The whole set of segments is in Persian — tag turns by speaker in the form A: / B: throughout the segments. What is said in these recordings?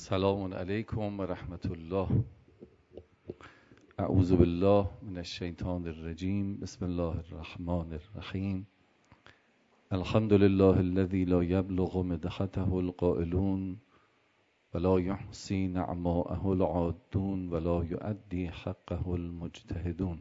A: سلام علیکم و رحمت الله. اعوذ بالله من الشیطان الرجیم. بسم الله الرحمن الرحیم. الحمد لله الذي لا يبلغ مدحته القائلون ولا يحصي نعماءه العادون ولا يؤدي حقه المجتهدون،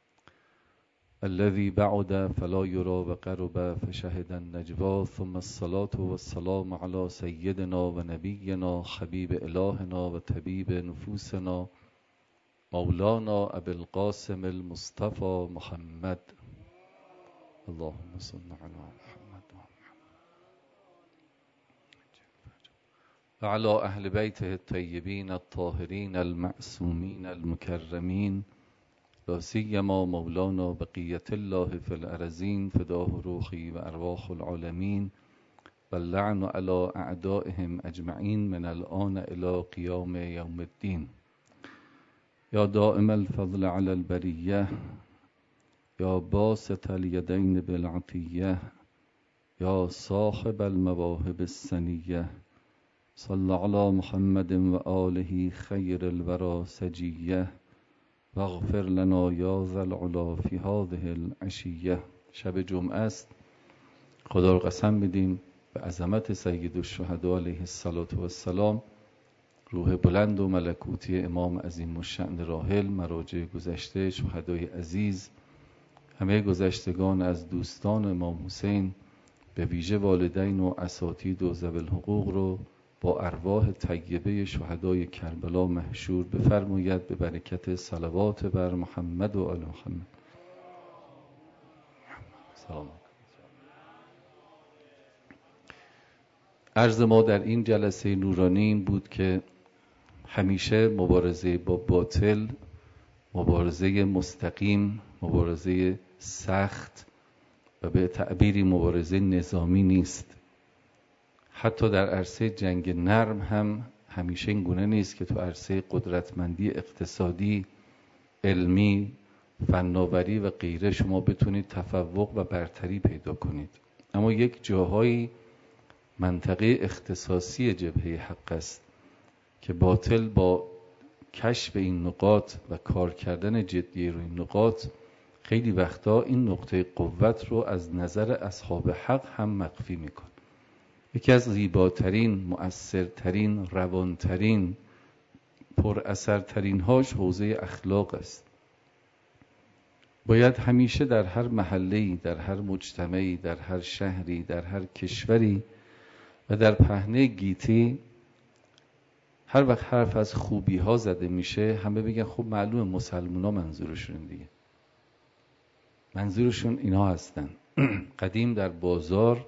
A: الذي بعد فلا يرى وقرب فشهد النجوى، ثم الصلاة والسلام على سيدنا ونبينا حبيب إلهنا وطبيب نفوسنا مولانا أبي القاسم المصطفى محمد. اللهم صل على محمد وعلى أهل بيته الطيبين الطاهرين المعصومين المكرمين، لا سيما مولانا بقية الله في الأرضين فداه روحي وأرواح العالمين، واللعن على أعدائهم أجمعين من الآن إلى قيام يوم الدين. يا دائم الفضل على البرية، يا باسط اليدين بالعطية، يا صاحب المواهب السنية، صل على محمد وآله خير الورى سجية، واغفر لنا یا ذا العلا فی هذه العشیه. شب جمعه است. خدا رو قسم بدیم به عظمت سید الشهدا علیه السلام، روح بلند و ملکوتی امام عظیم الشأن راحل، مراجع گذشته، شهدای عزیز، همه گذشتگان از دوستان امام حسین، به ویژه والدین و اساتید و ذوی الحقوق رو با ارواح طیبه شهدای کربلا محشور بفرماید به برکت صلوات بر محمد و آل محمد. سلام. عرض ما در این جلسه نورانی این بود که همیشه مبارزه با باطل مبارزه مستقیم، مبارزه سخت و به تعبیری مبارزه نظامی نیست. حتی در عرصه جنگ نرم هم همیشه این گونه نیست که تو عرصه قدرتمندی اقتصادی، علمی، فناوری و غیره شما بتونید تفوق و برتری پیدا کنید. اما یک جاهایی منطقه اختصاصی جبهه حق است که باطل با کشف این نقاط و کار کردن جدی روی این نقاط خیلی وقتا این نقطه قوت رو از نظر اصحاب حق هم مخفی میکنه. یکی از زیباترین، مؤثرترین، روانترین، پر اثرترین هاش حوزه اخلاق است. باید همیشه در هر محله‌ای، در هر مجتمعی، در هر شهری، در هر کشوری و در پهنه گیتی هر وقت حرف از خوبی ها زده میشه همه بگن خب معلومه مسلمان ها منظورشون دیگه، منظورشون اینا هستن. قدیم در بازار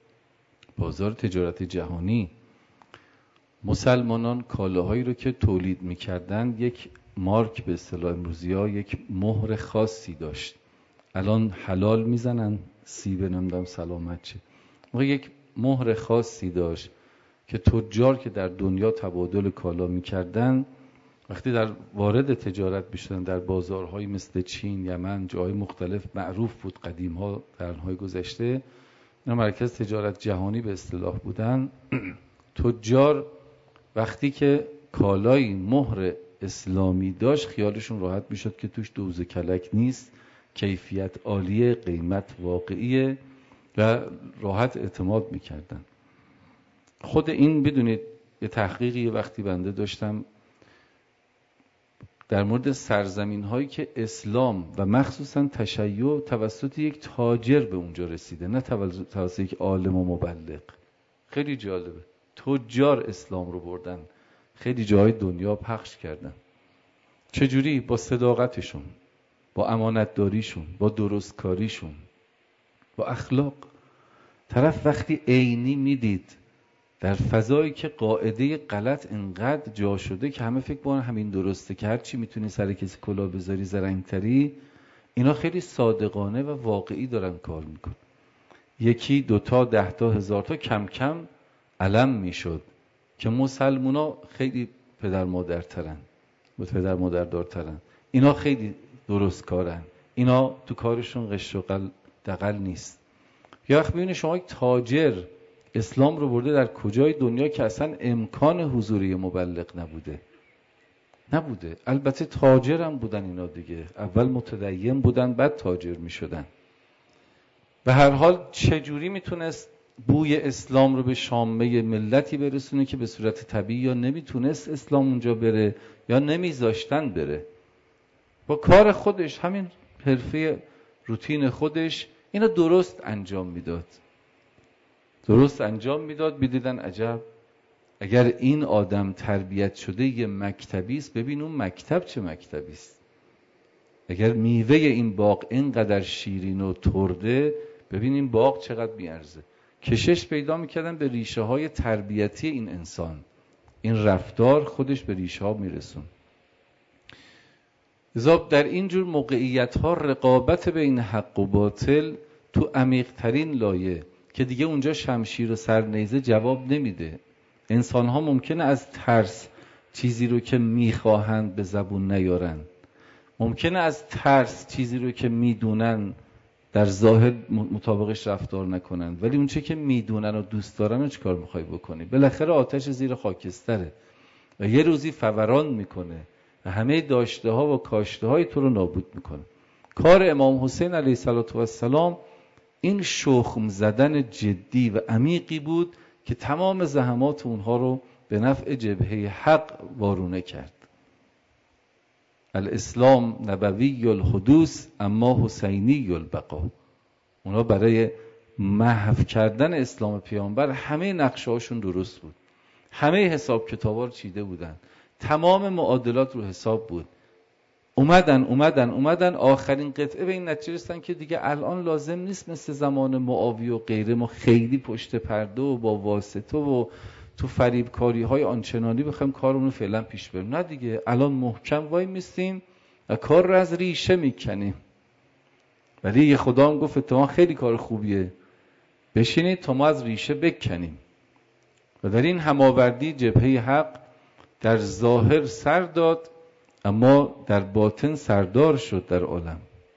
A: تجارت جهانی مسلمانان کالاهایی رو که تولید میکردن یک مارک به اصطلاح امروزی ها، یک مهر خاصی داشت. الان حلال میزنن، سیب نمیدونم سلامت چه، یک مهر خاصی داشت که تجار که در دنیا تبادل کالا میکردن وقتی در وارد تجارت میشدن در بازارهایی مثل چین، یمن، جای مختلف معروف بود قدیم ها، قرنهای گذشته اینا مرکز تجارت جهانی به اصطلاح بودن. تجار وقتی که کالای مهر اسلامی داشت خیالشون راحت میشد که توش دوز کلک نیست، کیفیت عالیه، قیمت واقعیه و راحت اعتماد میکردن. خود این بدونید یه تحقیقی وقتی بنده داشتم در مورد سرزمین هایی که اسلام و مخصوصا تشیع توسط یک تاجر به اونجا رسیده، نه توسط یک عالم و مبلغ. خیلی جالبه، تجار اسلام رو بردن خیلی جای دنیا پخش کردن. چجوری؟ با صداقتشون، با امانتداریشون، با درستکاریشون، با اخلاق. طرف وقتی عینی میدید در فضایی که قاعده غلط انقدر جا شده که همه فکر کنن همین درسته که هرچی میتونی سر کسی کلاه بذاری زرنگتری، اینا خیلی صادقانه و واقعی دارن کار میکن. یکی، دوتا، 10 تا، 1000 تا کم کم علم میشد که مسلمونا خیلی پدر مادر دارترن، اینا خیلی درست کارن، اینا تو کارشون غش و دغل نیست. یا وقت ببینید شما یک تاجر اسلام رو برده در کجای دنیا که اصلا امکان حضوری مبلغ نبوده. البته تاجر هم بودن اینا دیگه، اول متدین بودن بعد تاجر می شدن. به هر حال چجوری میتونست بوی اسلام رو به شامه ملتی برسونه که به صورت طبیعی یا نمیتونست اسلام اونجا بره یا نمیذاشتن بره. با کار خودش، همین حرفه روتین خودش اینو درست انجام میداد. میدیدن عجب، اگر این آدم تربیت شده یه مکتبی است، ببین اون مکتب چه مکتبی است. اگر میوه این باغ اینقدر شیرین و ترده، ببین این باغ چقدر میارزه. کشش پیدا میکردن به ریشه های تربیتی این انسان، این رفتار خودش به ریشه ها میرسون. لذا در اینجور موقعیت ها رقابت بین حق و باطل تو عمیق ترین لایه که دیگه اونجا شمشیر و سرنیزه جواب نمیده. انسان ها ممکنه از ترس چیزی رو که میخواهند به زبون نیارن، ممکنه از ترس چیزی رو که میدونن در ظاهر مطابقش رفتار نکنن، ولی اون چه که میدونن و دوست دارن رو چیکار میخوای بکنی؟ بالاخره آتش زیر خاکستره و یه روزی فوران میکنه و همه داشته ها و کاشته های تو رو نابود میکنه. کار امام حسین علیه السلام این شخم زدن جدی و عمیقی بود که تمام زحمات اونها رو به نفع جبهه حق وارونه کرد. الاسلام نبوی الحدوث اما حسینی البقا. اونا برای محو کردن اسلام پیامبر همه نقشه هاشون درست بود، همه حساب کتابا رو چیده بودن، تمام معادلات رو حساب بود. اومدن آخرین قطعه به این نتیجه رسیدن که دیگه الان لازم نیست مثل زمان معاویه و غیره ما خیلی پشت پرده و با واسطه و تو فریبکاری های آنچنانی بخوایم کارمون رو فعلا پیش بریم. نه دیگه، الان محکم وای میستیم و کار رو از ریشه میکنیم. ولی یه خدا هم گفت اتفاقا خیلی کار خوبیه، بشینید تا ما از ریشه بکنیم. و در این هماوردی جبهه حق در ظاهر سر داد اما در باطن سردار شد در عالم.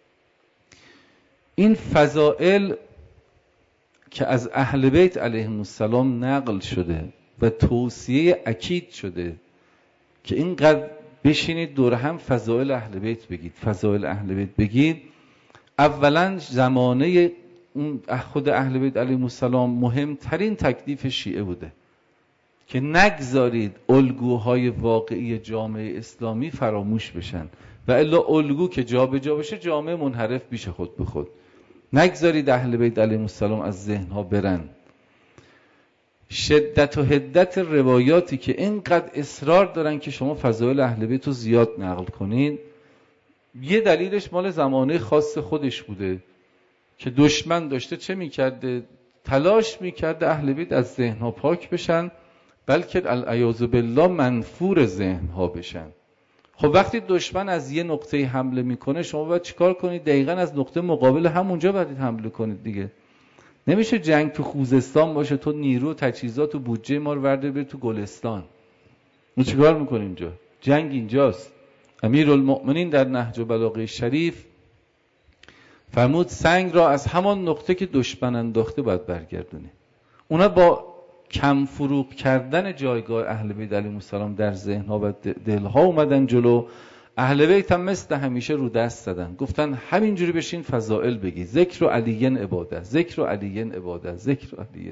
A: این فضائل که از اهل بیت علیهم السلام نقل شده و توصیه اکید شده که اینقدر بشینید دور هم فضائل اهل بیت بگید. اولا زمانه خود اهل بیت علیهم السلام مهمترین تکلیف شیعه بوده که نگذارید الگوهای واقعی جامعه اسلامی فراموش بشن و الا الگو که جا به جا بشه جامعه منحرف بیشه خود به خود. نگذارید اهل بیت علیهم السلام از ذهنها برن. شدت و حدت روایاتی که اینقدر اصرار دارن که شما فضائل اهل بیت رو زیاد نقل کنین، یه دلیلش مال زمانه خاص خودش بوده که دشمن داشته چه میکرده؟ تلاش میکرده اهل بیت از ذهنها پاک بشن، بلکه العیاذ بالله منفور ذهنها بشن. خب وقتی دشمن از یه نقطه حمله میکنه، شما باید چیکار کنید؟ دقیقاً از نقطه مقابل همونجا باید حمله کنید دیگه. نمیشه جنگ تو خوزستان باشه، تو نیرو تجهیزات و بودجه ما رو ورده بری تو گلستان. ما چیکار میکنیم اینجا؟ جنگ اینجاست. امیرالمؤمنین در نهج البلاغه شریف فرمود سنگ را از همان نقطه که دشمن انداخته باید برگردونی. اونا با کم فروغ کردن جایگاه اهل بیت علیهم السلام در ذهنها و دلها اومدن جلو. اهل بیت هم مثل همیشه رو دست زدن، گفتن همینجوری بشین فضائل بگی، ذکر علی عبادت.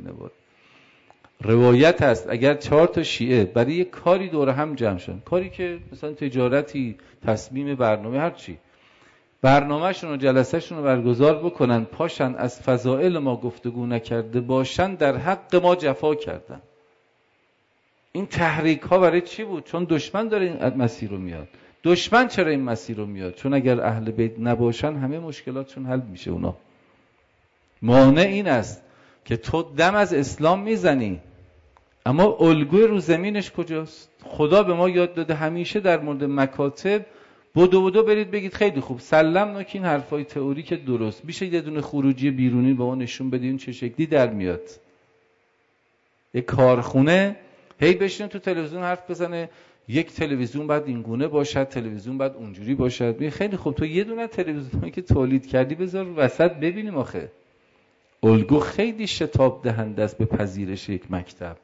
A: روایت هست اگر 4 تا شیعه برای یک کاری دور هم جمع شن، کاری که مثلا تجارتی، تصمیم برنامه، هر چی، برنامه‌شون و جلسه‌شون رو برگزار بکنن، پاشن از فضائل ما گفتگو نکرده باشن، در حق ما جفا کردن. این تحریک ها برای چی بود؟ چون دشمن داره این مسیر رو میاد. دشمن چرا این مسیر رو میاد؟ چون اگر اهل بیت نباشن همه مشکلاتشون حل میشه. اونا مانع این است که تو دم از اسلام میزنی اما الگوی رو زمینش کجاست؟ خدا به ما یاد داده همیشه در مورد مکاتب بدو برید بگید خیلی خوب سلام نکین، حرفای تئوری که درست میشه، یه دونه خروجی بیرونی به ما نشون بدین چه شکلی در میاد. یک کارخونه هی بشین تو تلویزیون حرف بزنه، یک تلویزیون بعد این گونه باشد، تلویزیون بعد اونجوری باشد. خیلی خوب تو یه دونه تلویزیونی که تولید کردی بذار وسط ببینیم آخه الگو خیلی شتاب دهنده است به پذیرش یک مکتب.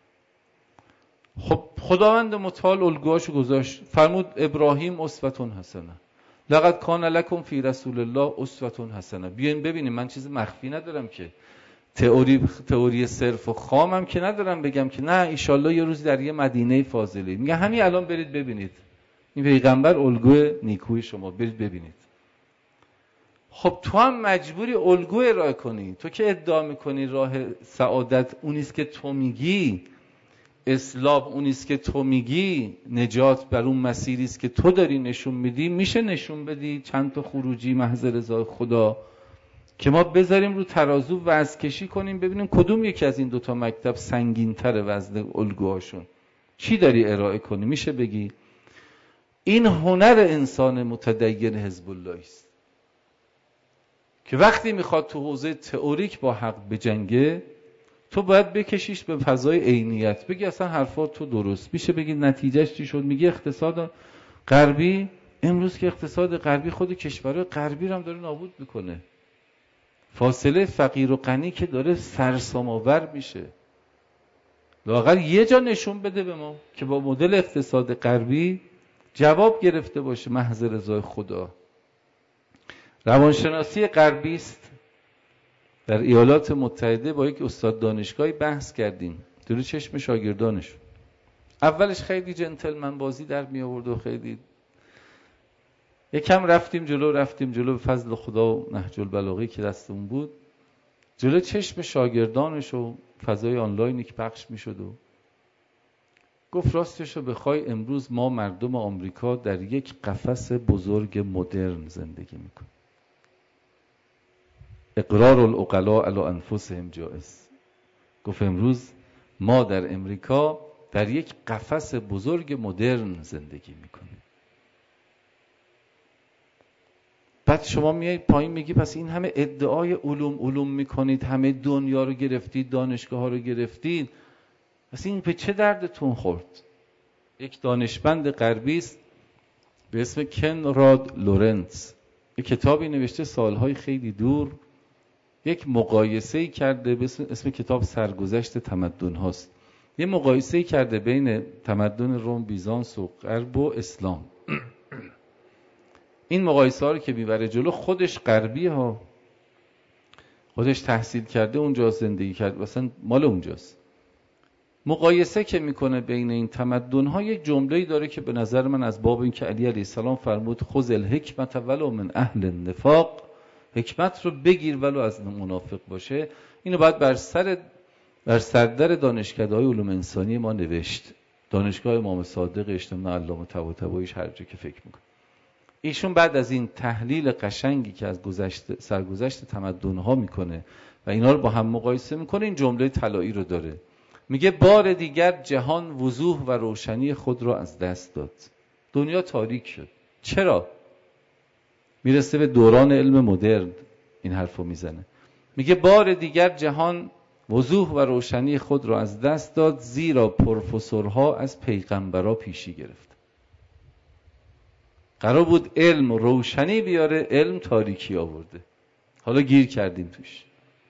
A: خب خداوند متعال الگوهاشو گذاشت، فرمود ابراهیم اسوة حسنه، لقد کان لکم فی رسول الله اسوة حسنه. بیاین ببینیم، من چیز مخفی ندارم که، تئوری صرف و خامم که ندارم بگم که نه ایشالله یه روز در یه مدینه فاضله. میگه همین الان برید ببینید این پیغمبر الگوی نیکوی شما، برید ببینید. خب تو هم مجبوری الگو ارائه کنی. تو که ادعا میکنی راه سعادت اونیست که تو میگی، اسلام اونیست که تو میگی، نجات بر اون مسیریست که تو داری نشون میدی، میشه نشون بدی چند تا خروجی محض رضای خدا که ما بذاریم رو ترازو وزن کشی کنیم ببینیم کدوم یکی از این دوتا مکتب سنگین‌تر وزن الگوهاشون. چی داری ارائه کنی؟ میشه بگی این هنر انسان متدین حزب الله است که وقتی میخواد تو حوزه تئوریک با حق بجنگه، تو باید بکشیش به فضای عینیت، بگی اصلا حرفات تو درست. میشه بگی نتیجهش چی شد؟ میگه اقتصاد غربی امروز که اقتصاد غربی خود کشورهای غربی رو هم داره نابود میکنه. فاصله فقیر و غنی که داره سرسام‌آور میشه. لااقل یه جا نشون بده به ما که با مدل اقتصاد غربی جواب گرفته باشه محض رضای خدا. روانشناسی غربی است. در ایالات متحده با یک استاد دانشگاهی بحث کردیم جلوی چشم شاگردانش. اولش خیلی جنتلمن بازی در می آورد و خیلی یکم رفتیم جلو به فضل خدا و نهج البلاغه که دستمون بود، جلو چشم شاگردانش و فضای آنلاینی که پخش می شد و گفت راستش رو بخوای امروز ما مردم آمریکا در یک قفس بزرگ مدرن زندگی میکنیم. اقرار العقلاء علی انفسهم جائز. گفت امروز ما در امریکا در یک قفس بزرگ مدرن زندگی میکنیم. بعد شما میای پایین میگی پس این همه ادعای علوم میکنید، همه دنیا رو گرفتید، دانشگاه ها رو گرفتید، پس این به چه دردتون خورد؟ یک دانشمند غربی است به اسم کنراد لورنس، یک کتابی نوشته سالهای خیلی دور، یک مقایسه‌ای کرده به اسم کتاب سرگذشت تمدن هاست. یک مقایسه‌ای کرده بین تمدن روم، بیزانس و غرب و اسلام. این مقایسه ها رو که میبره جلو، خودش غربی ها، خودش تحصیل کرده اونجا، زندگی کرده، مثلا مال اونجاست. مقایسه که میکنه بین این تمدن ها، یک جمله‌ای داره که به نظر من از باب این که علی علیه السلام فرمود خذ الحکمت ولو من اهل النفاق، حکمت رو بگیر ولو از منافق باشه. اینو باید بر سردر دانشکده‌های علوم انسانی ما نوشت. دانشگاه امام صادق، اجتماع علامه طباطباییش، هر جا که فکر میکنه. ایشون بعد از این تحلیل قشنگی که از سرگذشت تمدن‌ها میکنه و اینا رو با هم مقایسه میکنه، این جمله طلایی رو داره. میگه بار دیگر جهان وضوح و روشنی خود را از دست داد. دنیا تاریک شد. چرا؟ میرسه به دوران علم مدرن این حرفو میزنه. میگه بار دیگر جهان وضوح و روشنی خود را از دست داد، زیرا پروفسورها از پیغمبرا پیشی گرفت. قرار بود علم روشنی بیاره، علم تاریکی آورده. حالا گیر کردیم توش.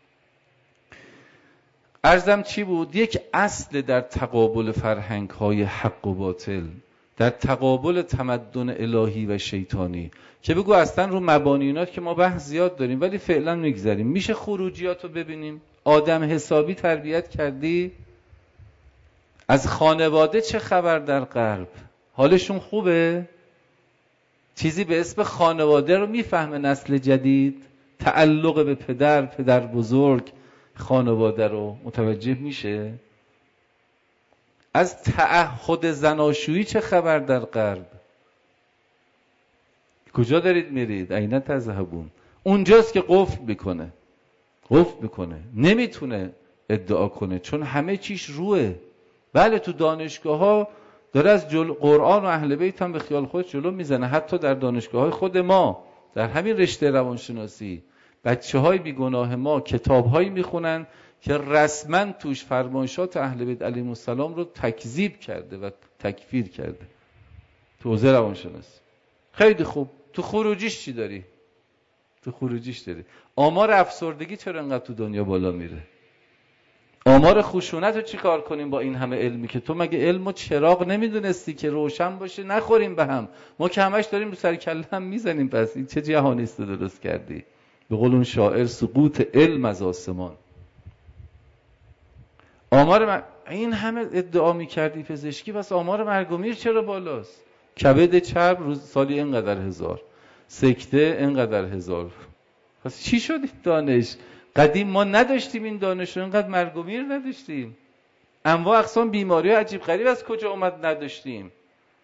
A: عرضم چی بود؟ یک اصل در تقابل فرهنگ‌های حق و باطل، در تقابل تمدن الهی و شیطانی، که بگو اصلا رو مبانیات که ما بحث زیاد داریم ولی فعلا میگذاریم. میشه خروجیاتو ببینیم. آدم حسابی تربیت کردی؟ از خانواده چه خبر در غرب؟ حالشون خوبه؟ چیزی به اسم خانواده رو میفهمه نسل جدید؟ تعلق به پدر بزرگ، خانواده رو متوجه میشه؟ از تعهد زناشویی چه خبر در غرب؟ کجا دارید میرید؟ اینا تذهبون. اونجاست که قفل میکنه، نمیتونه ادعا کنه چون همه چیش روه. بله تو دانشگاه ها داره از قرآن و اهل بیت هم به خیال خود جلو میزنه. حتی در دانشگاه های خود ما، در همین رشته روانشناسی، بچه های بیگناه ما کتاب هایی میخونن که رسما توش فرمایشات اهل بیت علیهم السلام رو تکذیب کرده و تکفیر کرده. تو حوزه روانشناسی خیلی خوب. تو خروجیش چی داری؟ تو خروجیش داری. آمار افسردگی چرا انقدر تو دنیا بالا میره؟ آمار خشونت رو چی کار کنیم با این همه علمی که تو مگه علمو چراغ نمیدونستی که روشن باشه نخوریم به هم؟ ما که همش داریم رو سر کله هم میزنیم. پس این چه جهانی است درست کردی؟ به قول اون شاعر سقوط علم از آسمان. این همه ادعا میکردی پزشکی، پس آمار مرگ و میر چرا بالاست؟ کبد چرب روز سالی اینقدر هزار، سکته اینقدر هزار. پس چی شد این دانش؟ قدیم ما نداشتیم این دانش رو، اینقدر مرگ و میر نداشتیم. انواع اقسام بیماری عجیب غریب از کجا اومد نداشتیم.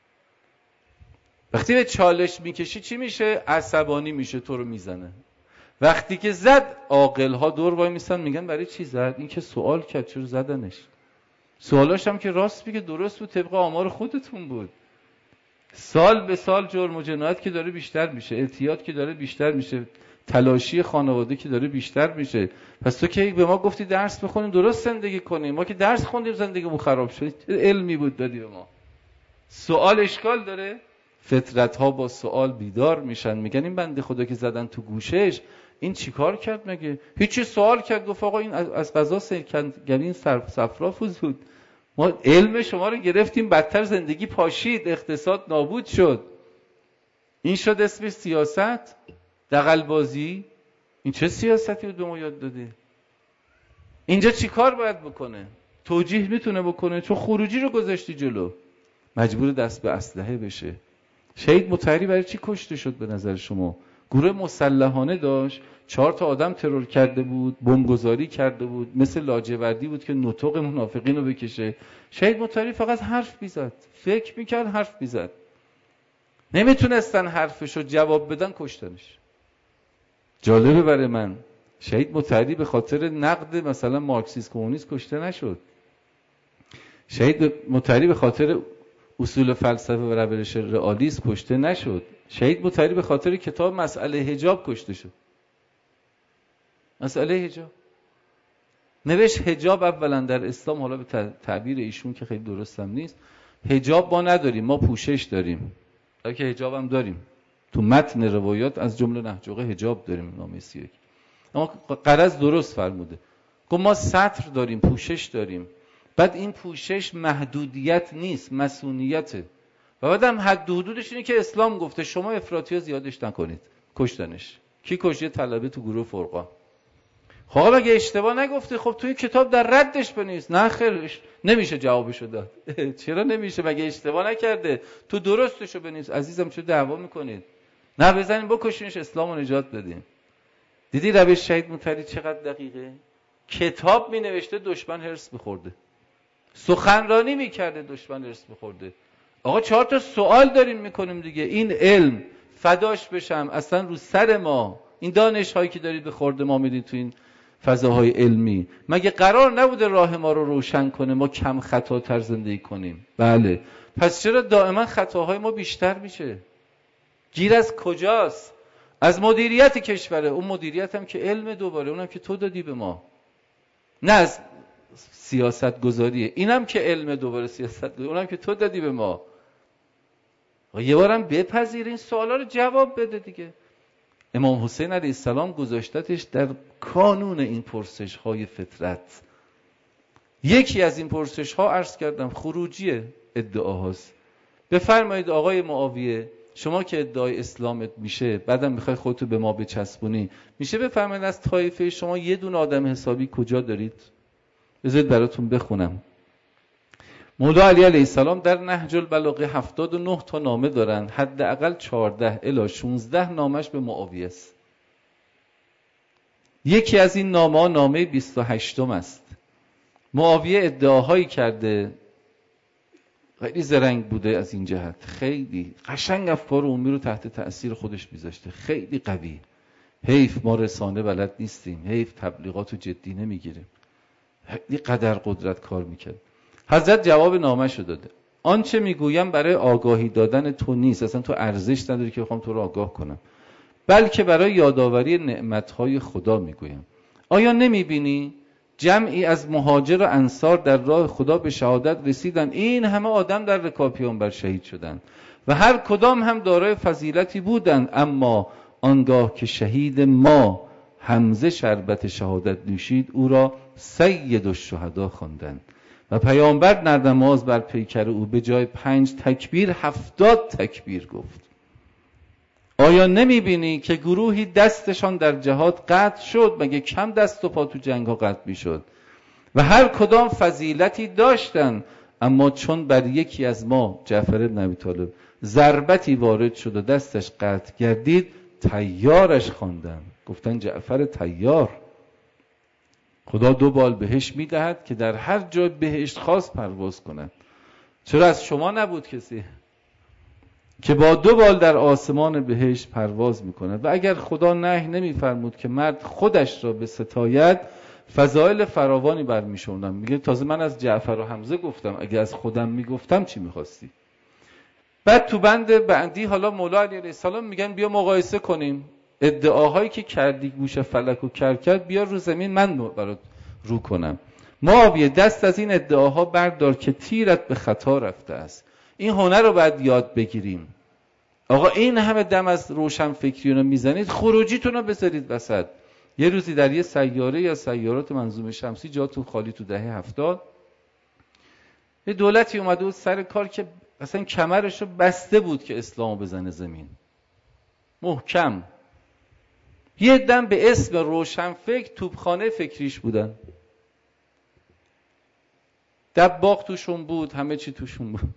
A: وقتی به چالش میکشی چی میشه؟ عصبانی میشه، تو رو میزنه. وقتی که زد عاقل ها دور وای میسن میگن برای چی زد؟ این که سوال کرد، چرا زدنش؟ سوالاش هم که راست بگه درست بود، طبق آمار خودتون بود. سال به سال جرم و جنایت که داره بیشتر میشه، اعتیاد که داره بیشتر میشه، تلاشی خانواده که داره بیشتر میشه. پس تو که به ما گفتی درس بخونیم درست زندگی کنیم، ما که درس خوندیم زندگیمون خراب شد. علمی بود دادی به ما. سوال اشکال داره؟ فطرت ها با سوال بیدار میشن، میگن این بنده خدا که زدن تو گوشش این چیکار کرد مگه؟ هیچی. سوال کرد گفت آقا این از قضا سرکنگبین صفرافوز بود. ما علم شما رو گرفتیم، بدتر زندگی پاشید، اقتصاد نابود شد. این شد اسمش سیاست؟ دغل بازی؟ این چه سیاستی بود به ما یاد داده؟ اینجا چی کار باید بکنه؟ توجیه میتونه بکنه؟ چون خروجی رو گذاشتی جلو، مجبور دست به اسلحه بشه. شهید مطهری برای چی کشته شد به نظر شما؟ گروه مسلحانه داشت، 4 تا آدم ترور کرده بود، بمبگذاری کرده بود، مثل لاجوردی بود که نطق منافقین رو بکشه. شهید مطهری فقط حرف میزد، فکر میکرد، حرف میزد. نمیتونستن حرفشو جواب بدن، کشتنش. جالبه برای من شهید مطهری به خاطر نقد مثلا مارکسیسم کمونیسم کشته نشد. شهید مطهری به خاطر اصول فلسفه و روش رئالیسم کشته نشد. شهید مطهری به خاطر کتاب مسئله حجاب کشته شد. مسئله حجاب نوشت حجاب اولا در اسلام، حالا به تعبیر ایشون که خیلی درستم نیست، حجاب ما نداریم، ما پوشش داریم. که حجاب هم داریم، تو متن روایات از جمله نهج حجاب داریم، نامه 31. اما غرض درست فرموده، گفت ما سطر داریم، پوشش داریم. بعد این پوشش محدودیت نیست، مسئولیته. و بعد هم حد و حدودش اینه که اسلام گفته شما افراطی زیادش نکنید. کشتنش. کی کشته؟ طلبه تو گروه فرقان. خب اگه اشتباه نگفته، خب توی کتاب در ردش بنویس. نه خیر، نمیشه جوابشو داد. چرا نمیشه؟ مگه اشتباه نکرده؟ تو درستشو بنویس. عزیزم چه دعوا میکنید؟ نه بزنین بکشینش، اسلامو نجات بدین. دیدی روش شهید مطهری چقدر دقیقه؟ کتاب می نوشته دشمن هرس می‌خورده، سخنرانی میکرده دشمن هرس می‌خورده. آقا 4 تا سوال داریم میکنیم دیگه. این علم فداش بشم اصلا رو سر ما، این دانش هایی که دارید به خورد ما میدید تو این فضاهای علمی، مگه قرار نبوده راه ما رو روشن کنه، ما کم خطاتر زندگی کنیم؟ بله. پس چرا دائما خطاهای ما بیشتر میشه؟ گیر از کجاست؟ از مدیریت کشوره. اون مدیریت هم که علم دوباره، اونم که تو دادی به ما، نه از سیاست گذاریه. اینم که علم دوباره سیاست گذاری، اونم که تو دادی به ما. یه بارم بپذیر این سوالا رو جواب بده دیگه. امام حسین علیه السلام گذاشتتش در کانون این پرسش های فطرت. یکی از این پرسش ها عرض کردم خروجی ادعاهاست. بفرمایید آقای معاویه، شما که ادعای اسلامت میشه، بعدم میخوای خودتو به ما بچسبونی، میشه بفرمایید از طایفه شما یه دونه آدم حسابی کجا دارید؟ بذارید براتون بخونم. مولا علی علیه السلام در نهج البلاغه 79 تا نامه دارن، حداقل 14 الی 16 نامش به معاویه است. یکی از این نامه نامه 28 است. معاویه ادعاهایی کرده، خیلی زرنگ بوده از این جهت، خیلی قشنگ افکار عمومی رو تحت تأثیر خودش میذاشته، خیلی قوی. حیف ما رسانه بلد نیستیم، حیف تبلیغات رو جدی نمیگیریم. خیلی قدر قدرت کار میکرد. حضرت جواب نامه‌شو داده. آنچه میگویم برای آگاهی دادن تو نیست، اصلا تو ارزش نداری که بخوام تو رو آگاه کنم، بلکه برای یادآوری نعمت‌های خدا میگویم. آیا نمیبینی جمعی از مهاجر و انصار در راه خدا به شهادت رسیدن؟ این همه آدم در رکاب پیامبر شهید شدند و هر کدام هم دارای فضیلتی بودند، اما آنگاه که شهید ما حمزه شربت شهادت نوشید او را سید الشهدا خواندند و پیامبر در نماز بر پیکر او به جای 5 تکبیر 70 تکبیر گفت. آیا نمیبینی که گروهی دستشان در جهاد قطع شد؟ مگه کم دست و پا تو جنگ ها قطع میشد؟ و هر کدام فضیلتی داشتن، اما چون بر یکی از ما جعفر بن ابی طالب ضربتی وارد شد و دستش قطع گردید، طیارش خواندن، گفتن جعفر طیار. خدا 2 بال بهش میدهد که در هر جای بهشت خواست پرواز کند. چرا از شما نبود کسی که با 2 بال در آسمان بهشت پرواز میکند؟ و اگر خدا نهی نمیفرمود که مرد خودش را به ستاید، فضائل فراوانی برمیشوندم. میگه تازه من از جعفر و حمزه گفتم، اگه از خودم میگفتم چی میخواستی؟ بعد تو بند بعدی حالا مولا علی علیه السلام میگن بیا مقایسه کنیم ادعاهایی که کردی گوش فلک و کرد، بیا رو زمین من برات رو کنم. معاویه دست از این ادعاها بردار که تیرت به خطا رفته است. این هنر رو باید یاد بگیریم. آقا این همه دم از روشن فکریونو میزنید، خروجیتون رو بذارید وسط. یه روزی در یه سیاره یا سیارات منظومه شمسی جاتون خالی تو دهه 70، یه دولتی اومده بود سر کار که اصلا کمرشو بسته بود که اسلامو بزنه زمین محکم. یه دم به اسم روشن فکر توپخانه فکریش بودن، دباغ توشون بود، همه چی توشون بود.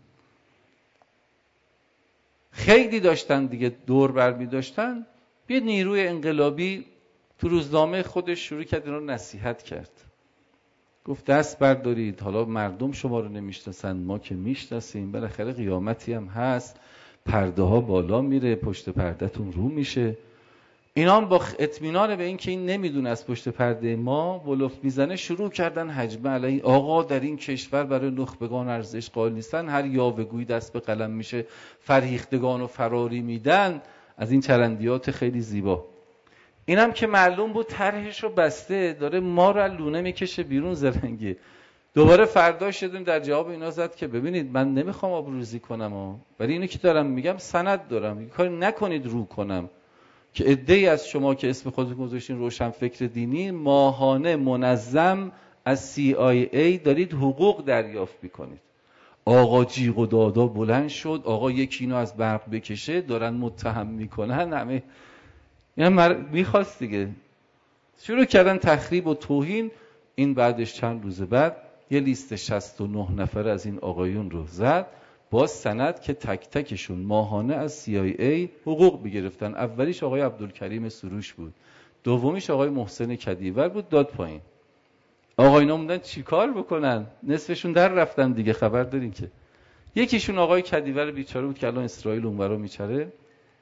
A: خیلی داشتن دیگه دور بر می داشتن. یه نیروی انقلابی تو روزنامه خودش شروع کرد این رو نصیحت کرد. گفت دست بردارید، حالا مردم شما رو نمیشناسن، ما که میشناسیم، بالاخره قیامتی هم هست، پرده ها بالا میره، پشت پردهتون رو میشه. اینا با اطمینان به این که این نمیدونه از پشت پرده ما بلوف میزنه، شروع کردن هجمه علیه. آقا در این کشور برای نخبگان ارزش قائل نیستن، هر یاوه‌گویی دست به قلم میشه، فرهیختگان و فراری میدن. از این چرندیات خیلی زیبا. اینم که معلوم بود طرحش رو بسته، داره ما رو لونه میکشه بیرون زرنگی. دوباره فرداش شدیم در جواب اینا زد که ببینید من نمیخوام آبروریزی کنم، ولی اینو که دارم میگم سند دارم، کاری نکنید رو کنم که عده‌ای از شما که اسم خودتون گذاشتین روشن فکر دینی، ماهانه منظم از CIA دارید حقوق دریافت میکنید. آقا جیغ و دادا بلند شد، آقا یکی اینو از برق بکشه، دارن متهم میکنن. همه اینا میخواست دیگه، شروع کردن تخریب و توهین. این بعدش چند روز بعد یه لیست 69 نفر از این آقایون رو زد با سند که تک تکشون ماهانه از CIA حقوق میگرفتن. اولیش آقای عبدالکریم سروش بود، دومیش آقای محسن کدیور بود، داد پایین. آقایونا موندن چیکار بکنن؟ نصفشون در رفتن دیگه، خبر دارین که. یکیشون آقای کدیور بیچاره بود که الان اسرائیل اونورا میچره،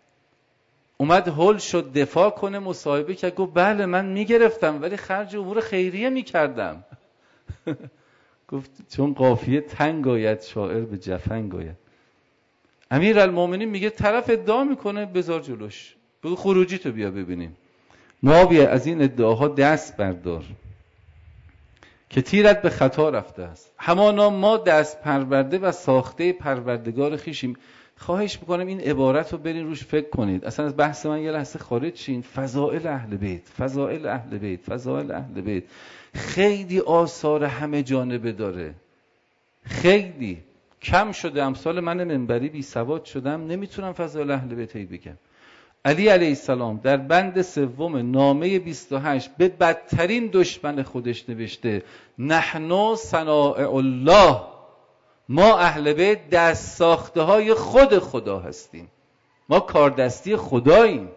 A: اومد هول شد دفاع کنه، مصاحبه که گفت بله من میگرفتم ولی خرج امور خیریه میکردم. گفت چون قافیه تنگ آید شاعر به جفنگ آید. امیرالمومنین میگه طرف ادعا میکنه بذار جلوش، بگو خروجی تو بیا ببینیم. معاویه از این ادعاها دست بردار که تیرت به خطا رفته است. همانا ما دست پرورده و ساخته پروردگار خویشیم. خواهش میکنم این عبارت رو برین روش فکر کنید، اصلا از بحث من یه لحظه خارج شین. فضائل اهل بیت، فضائل اهل بیت، فضائل اهل بیت خیلی آثار همه جانبه داره. خیلی کم شده امثال من منبری بی سواد شدم نمیتونم فضائل اهل بیت بگم. علی علیه السلام در بند 3 نامه 28 به بدترین دشمن خودش نوشته نحن صنائع الله، ما اهل بیت دست ساخته های خود خدا هستیم، ما کاردستی خداییم.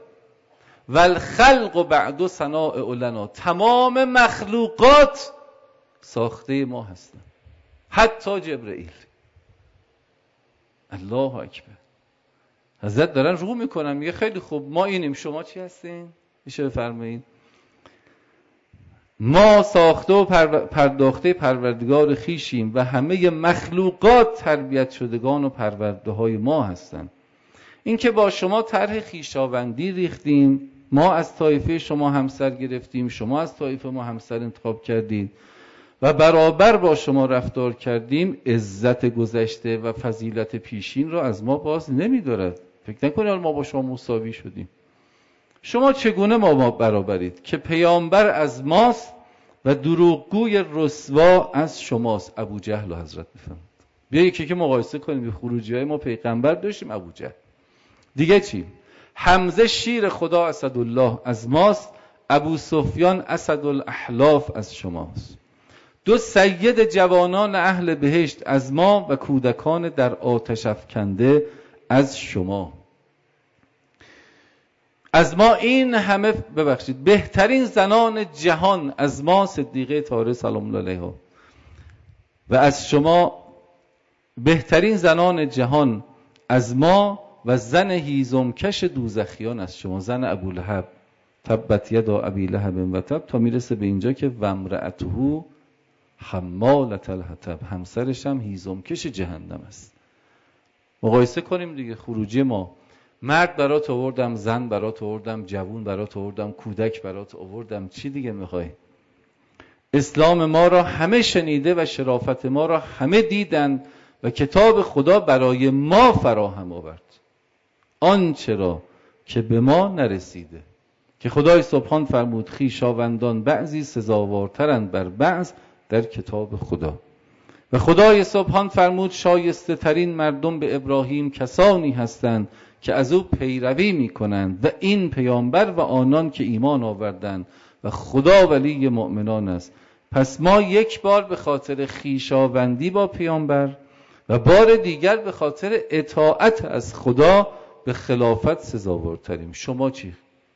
A: والخلق بعد صنائع لنا، تمام مخلوقات ساخته ما هستن، حتی جبرئیل. الله اکبر. حضرت دارن رو میکنن، میگه خیلی خوب ما اینیم، شما چی هستین؟ میشه بفرمایید؟ ما ساخته و پرداخته پروردگار خیشیم و همه مخلوقات تربیت شدگان و پرورده های ما هستن. این که با شما طرح خویشاوندی ریختیم، ما از طایفه شما همسر گرفتیم، شما از طایفه ما همسر انتخاب کردید و برابر با شما رفتار کردیم، عزت گذشته و فضیلت پیشین را از ما باز نمی‌دارد. فکر نکنید ما با شما مساوی شدیم. شما چگونه ما برابرید که پیامبر از ماست و دروغگوی رسوا از شماست؟ ابو جهل و حضرت میفهمند. بیا یکی که مقایسه کنیم. به خروجی های ما پیغمبر داشتیم، ابو جهل. دیگه چی؟ حمزه شیر خدا اسدالله از ماست، ابو سفیان اسدالاحلاف از شماست. دو سید جوانان اهل بهشت از ما و کودکان در آتش افکنده از شما. از ما این همه بهترین زنان جهان از ما صدیقه طاهره سلام الله علیها و از شما بهترین زنان جهان از ما و زن هیزمکش دوزخیان از شما، زن ابولهب تبت یدا ابی لهب و تب، تا میرسه به اینجا که و امرأته حمالة الحطب، همسرش هم هیزمکش جهنم است. مقایسه کنیم دیگه. خروجی ما: مرد برات آوردم، زن برات آوردم، جوون برات آوردم، کودک برات آوردم، چی دیگه میخوای؟ اسلام ما را همه شنیده و شرافت ما را همه دیدن و کتاب خدا برای ما فراهم آورد آنچه را که به ما نرسیده، که خدای سبحان فرمود خویشاوندان بعضی سزاوارترند بر بعض در کتاب خدا. و خدای سبحان فرمود شایسته ترین مردم به ابراهیم کسانی هستند که از او پیروی می کنند و این پیامبر و آنان که ایمان آوردند و خدا ولی مؤمنان است. پس ما یک بار به خاطر خویشاوندی با پیامبر و بار دیگر به خاطر اطاعت از خدا به خلافت سزاوارتریم. شما چی؟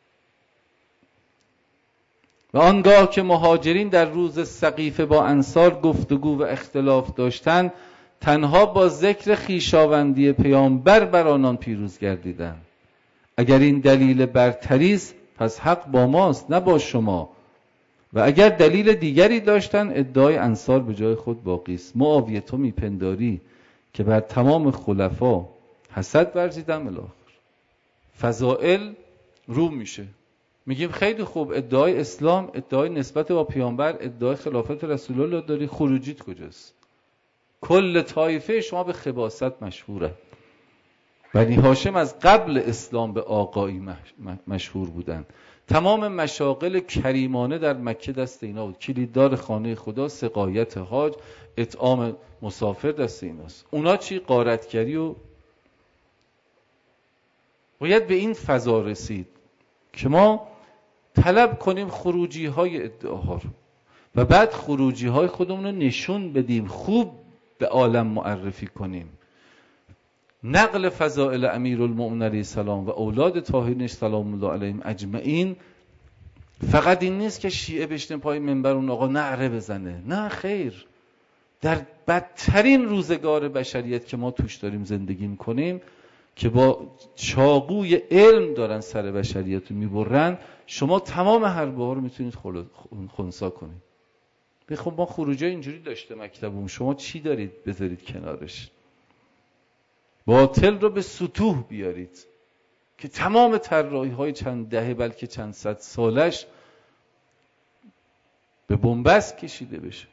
A: و آنگاه که مهاجرین در روز سقیفه با انصار گفتگو و اختلاف داشتند، تنها با ذکر خویشاوندی پیامبر بر آنان پیروز گردیدند. اگر این دلیل برتری است پس حق با ماست نه با شما. و اگر دلیل دیگری داشتن ادعای انصار به جای خود باقی است. معاویه تو میپنداری که بر تمام خلفا حسد ورزیدم الاخر. فضائل رو میشه، میگیم خیلی خوب، ادعای اسلام، ادعای نسبت با پیامبر، ادعای خلافت رسول الله داری، خروجیت کجاست؟ کل طایفه شما به خباثت مشهوره. بنی هاشم از قبل اسلام به آقایی مشهور بودن. تمام مشاغل کریمانه در مکه دست اینا بود. کلیددار خانه خدا، سقایت حاج، اطعام مسافر دست ایناست. اونا چی؟ غارتگری. و باید به این فضا رسید که ما طلب کنیم خروجی های ادعاها رو و بعد خروجی های خودمون رو نشون بدیم، خوب به عالم معرفی کنیم. نقل فضائل امیرالمؤمنین علیه السلام و اولاد طاهرینش سلام الله علیهم اجمعین فقط این نیست که شیعه بشینه پای منبر اون آقا نعره بزنه. نه خیر، در بدترین روزگار بشریت که ما توش داریم زندگی میکنیم که با چاقوی علم دارن سر بشریت رو میبرن، شما تمام حربه ها رو میتونید خنثی کنید. بخون ما خروجی اینجوری داشته مکتبمون، شما چی دارید بذارید کنارش؟ باطل رو به سطوح بیارید که تمام طراحی های چند دهه بلکه چند صد سالش به بنبست کشیده بشه.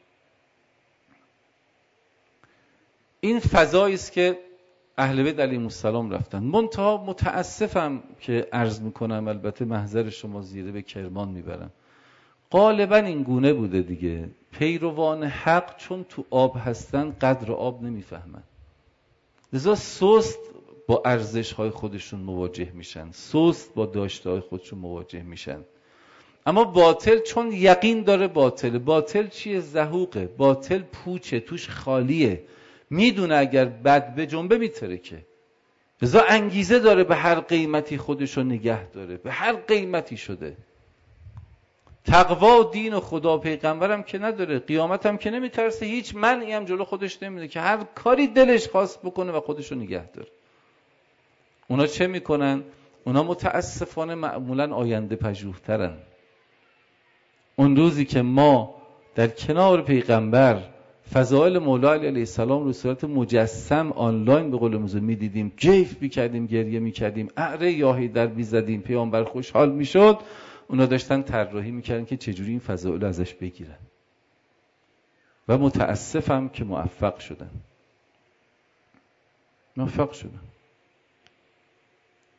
A: این فضایی است که اهل بیت علیهم السلام رفتن. منتها متاسفم که عرض میکنم، البته محضر شما زیره به کرمان میبرم، غالبا این گونه بوده دیگه. پیروان حق چون تو آب هستن قدر آب نمیفهمن، لذا سست با ارزش‌های خودشون مواجه میشن، سست با داشته‌های خودشون مواجه میشن. اما باطل چون یقین داره باطل چیه؟ زهوقه، باطل پوچه، توش خالیه، میدونه اگر بد به جنبه میترکه، لذا انگیزه داره به هر قیمتی خودشو نگه داره، به هر قیمتی شده. تقوا و دین و خدا پیغمبرم که نداره، قیامتم که نمیترسه، هیچ منعی هم جلو خودش نمیده که هر کاری دلش خواست بکنه و خودشو نگه داره. اونا چه میکنن؟ اونا متاسفانه معمولا آینده پژوه‌ترن. اون روزی که ما در کنار پیغمبر فضائل مولا علیه السلام رو صورت مجسم آنلاین به قول امروزی میدیدیم، کیف میکردیم، گریه میکردیم، اعره یاهی در میزدیم، پیامبر خوشحال میشد، اونا داشتن طراحی میکردن که چجوری این فضائل ازش بگیرن و متاسفم که موفق شدن.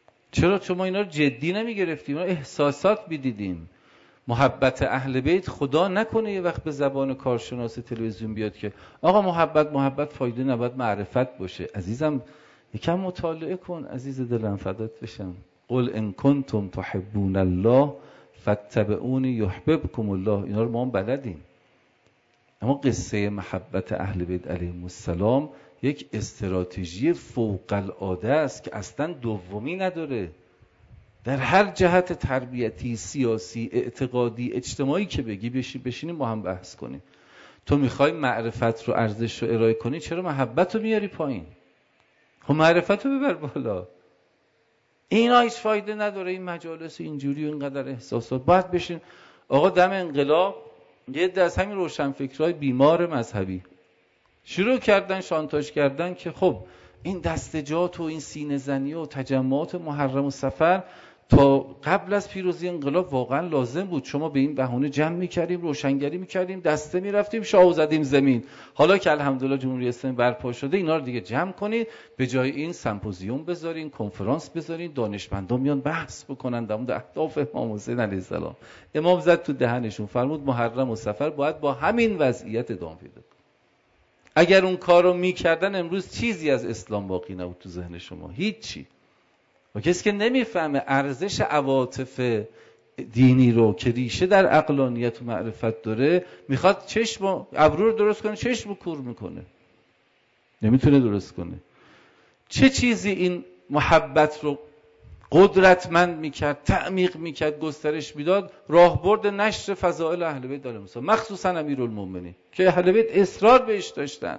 A: چرا شما اینا رو جدی نمیگرفتیم؟ اینا احساسات میدیدیم. محبت اهل بیت خدا نکنه یه وقت به زبان کارشناس تلویزیون بیاد که آقا محبت فایده نباید معرفت باشه. عزیزم یکم مطالعه کن عزیز دلم، فدات بشم. قل ان کنتم تحبون الله فاتبعونی یحببکم الله. اینا رو ما هم بلدیم. اما قصه محبت اهل بیت علیهم السلام یک استراتژی فوق العاده است که اصلا دومی نداره. در هر جهت تربیتی، سیاسی، اعتقادی، اجتماعی که بگی بشینیم با هم بحث کنیم. تو میخوای معرفت رو، ارزش رو ارائه کنی، چرا محبت رو میاری پایین؟ خب معرفت رو ببر بالا. اینا هیچ فایده نداره، این مجالس اینجوری و اینقدر احساسات. باید بشین. آقا دم انقلاب یه عده از همین روشنفکرای بیمار مذهبی شروع کردن شانتاژ کردن که خب این دستجات و این سینه زنی و تجمعات محرم و سفر تا قبل از پیروزی انقلاب واقعا لازم بود. شما به این بهونه جمع می‌کردیم، روشنگری می‌کردیم، دسته می‌رفتیم، شاهو زدیم زمین. حالا که الحمدلله جمهوری اسلامی برپا شده، اینا رو دیگه جمع کنید، به جای این سمپوزیوم بذارین، کنفرانس بذارین، دانشمندان میان بحث بکنن در مورد اهداف امام حسین علیه السلام. امام زد تو دهنشون، فرمود محرم و سفر باید با همین وضعیت ادامه پیدا کنه. اگر اون کارو می‌کردن امروز چیزی از اسلام باقی نبود تو ذهن شما، هیچی. و کسی که نمیفهمه ارزش عواطف دینی رو که ریشه در عقلانیت و معرفت داره، میخواد چشم ابرو رو درست کنه، چشم کور میکنه، نمیتونه درست کنه. چه چیزی این محبت رو قدرتمند میکرد، تعمیق میکرد، گسترش میداد؟ راهبرد نشر فضائل اهل بیت علیهم السلام، مخصوصا امیرالمومنین که اهل بیت اصرار بهش داشتن.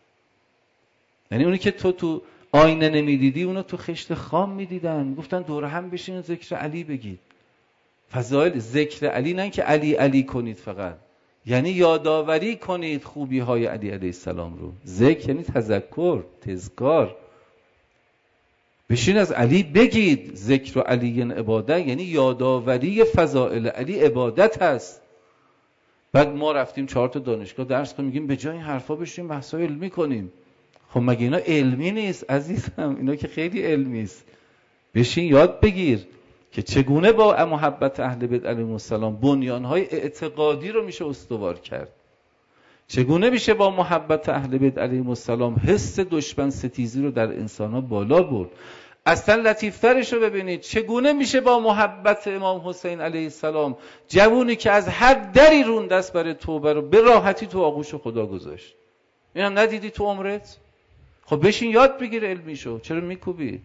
A: یعنی اونی که تو آینه نمیدیدی، اونو تو خشت خام میدیدن. گفتن دور هم بشین ذکر علی بگید. فضائل ذکر علی، نه که علی علی کنید فقط، یعنی یادآوری کنید خوبی های علی علیه السلام رو. ذکر یعنی تذکر، تذکار. بشین از علی بگید. ذکر علی عبادت، یعنی یادآوری فضائل علی عبادت هست. بعد ما رفتیم 4 تا دانشگاه درس کنیم، میگیم به جای این حرفا بشین بحث‌های علمی کنیم. خب مگه اینا علمی نیست عزیزم؟ اینا که خیلی علمی است. بشین یاد بگیر که چگونه با محبت اهل بیت علیهم السلام بنیان‌های اعتقادی رو میشه استوار کرد. چگونه میشه با محبت اهل بیت علیهم السلام حس دشمن ستیزی رو در انسان‌ها بالا برد. اصلا لطیف‌ترش رو ببینید، چگونه میشه با محبت امام حسین علیه السلام جوونی که از هر دری رون دست برای توبه رو به راحتی تو آغوش خدا گذاشت. اینم ندیدی تو عمرت؟ خب بشین یاد بگیر علمیشو، چرا میکوبی؟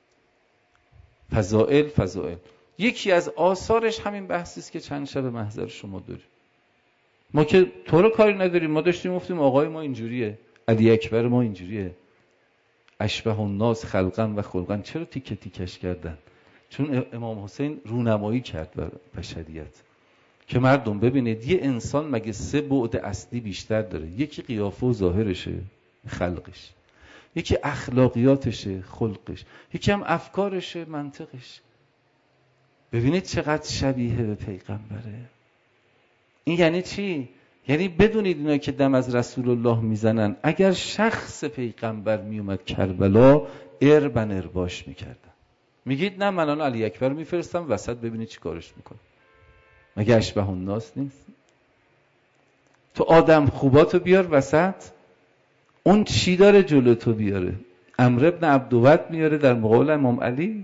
A: فضائل. یکی از آثارش همین بحثی است که چند شب محضر شما داریم. ما که تو رو کاری نداریم، ما داشتیم گفتیم آقای ما اینجوریه، علی اکبر ما اینجوریه، اشبه الناس خلقا و خلقا. چرا تیکه تیکش کردن؟ چون امام حسین رونمایی کرد بر بشریت که مردم ببینید یه انسان مگه 3 بعد اصلی بیشتر داره. یکی قیافه و ظاهرشه، خلقش، یکی اخلاقیاتشه، خلقش، یکی هم افکارشه، منطقش. ببینید چقدر شبیه به پیغمبره. این یعنی چی؟ یعنی بدونید اینا که دم از رسول الله میزنن، اگر شخص پیغمبر میومد کربلا، اربن ارباش میکردن. میگید نه من الان علی اکبر میفرستم وسط ببینید چی کارش میکنه. مگه اشبه الناس نیست؟ تو آدم خوباتو بیار وسط، اون چی داره جلو تو بیاره؟ عمرو ابن عبدود میاره در مقابل امام علی.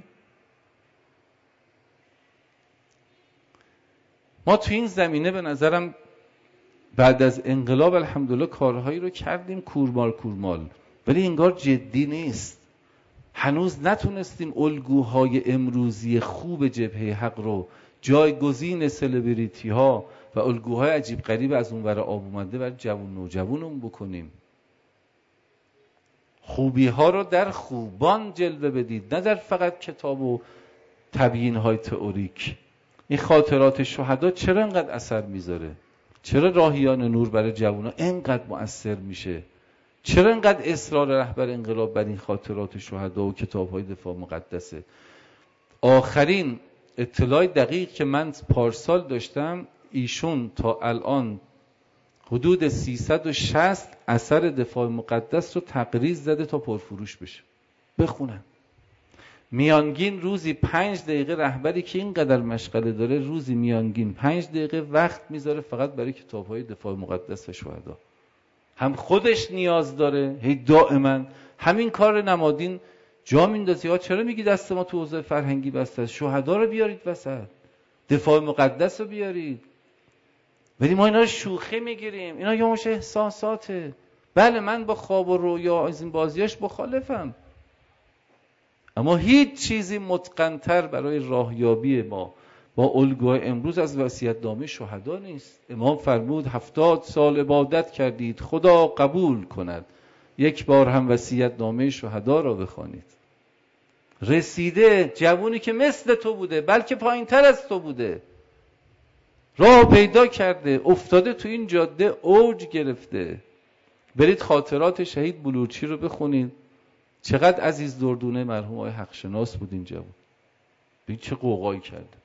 A: ما تو این زمینه به نظرم بعد از انقلاب الحمدلله کارهایی رو کردیم کورمال، ولی انگار جدی نیست. هنوز نتونستیم الگوهای امروزی خوب جبهه حق رو جایگزین سلبریتی ها و الگوهای عجیب غریب از اون ور آب اومده بر جوون نوجوانمون بکنیم. خوبی ها رو در خوبان جلوه بدید، نه در فقط کتاب و تبیین های تئوریک. این خاطرات شهدا چرا انقدر اثر میذاره؟ چرا راهیان نور برای جوونا انقدر مؤثر میشه؟ چرا انقدر اصرار رهبر انقلاب بر این خاطرات شهدا و کتاب‌های دفاع مقدسه؟ آخرین اطلاع دقیق که من پارسال داشتم، ایشون تا الان حدود 360 اثر دفاع مقدس رو تقریض زده تا پرفروش بشه. بخونن. میانگین روزی 5 دقیقه رهبری که اینقدر مشغله داره روزی میانگین 5 دقیقه وقت میذاره فقط برای کتاب‌های دفاع مقدس و شهدا. هم خودش نیاز داره، هی دائما همین کار نمادین جا میندازی. ها چرا میگی دست ما تو حوزه فرهنگی بسته است؟ شهدا رو بیارید وسط، دفاع مقدس رو بیارید. ولی ما اینا رو شوخی میگیریم، اینا یه مش احساساته. بله من با خواب و رویا از این بازیاش مخالفم، اما هیچ چیزی متقن‌تر برای راهیابی ما با الگوی امروز از وصیت‌نامه شهدا نیست. امام فرمود 70 سال عبادت کردید خدا قبول کند، یک بار هم وصیت‌نامه شهدا را بخوانید. رسیده جوونی که مثل تو بوده، بلکه پایین‌تر از تو بوده، راه پیدا کرده، افتاده تو این جاده، اوج گرفته. برید خاطرات شهید بلورچی رو بخونید، چقدر عزیز دردونه مرحوم آقای حق شناس بود این جوان، ببین چه قوقایی کرده.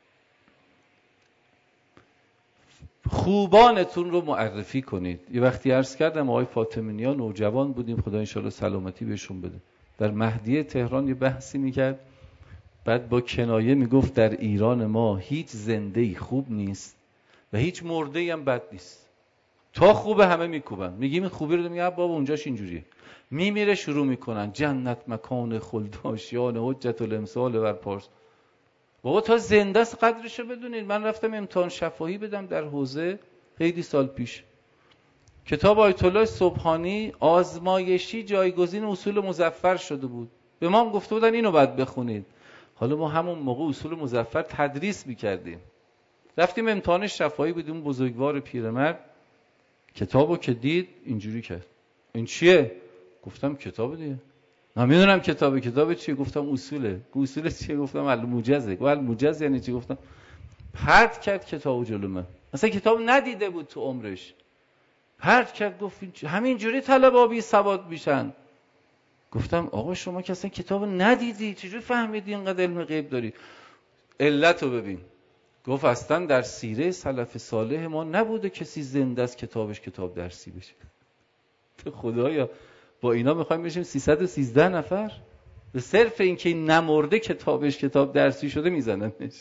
A: خوبانتون رو معرفی کنید. یه وقتی عرض کردم آقای فاطمی نیا نوجوان بودیم، خدا انشالله سلامتی بهشون بده، در مهدیه تهران یه بحثی میکرد، بعد با کنایه میگفت در ایران ما هیچ زنده‌ای خوب نیست و هیچ مرده‌ای هم بد نیست، تا خوبه همه میکوبن. میگیم این خوبی رو میگم بابا اونجاش اینجوریه، میمیره شروع میکنن جنت مکان خلد آشیان حجت الامثال بر پارس. بابا تا زنده است قدرشو بدونید. من رفتم امتحان شفاهی بدم در حوزه خیلی سال پیش، کتاب آیت الله سبحانی آزمایشی جایگزین اصول مظفر شده بود، به ما هم گفته بودن اینو باید بخونید. حالا ما همون موقع اصول مظفر تدریس میکردیم، رفتیم امتحان شفاهی بدیم، بزرگوار پیرمرد کتابو که دید اینجوری کرد، این چیه؟ گفتم کتاب دیگه. نمیدونم کتاب چیه؟ گفتم اصوله. اصول چیه؟ گفتم الموجزه. گفت الموجز یعنی چی؟ گفتم پرت کرد کتابو جلو من، مثلا کتاب ندیده بود تو عمرش، پرت کرد گفت همینجوری طلبا بی سواد میشن. گفتم آقا شما که اصلا کتاب ندیدی چجوری فهمیدی اینقدر علم غیب داری؟ علتو ببین. گفت اصلا در سیره سلف صالح ما نبوده کسی زنده است کتابش کتاب درسی بشه. تو خدایا با اینا میخوایم بشیم 313 نفر، به صرف این که نمرده کتابش کتاب درسی شده میزننش.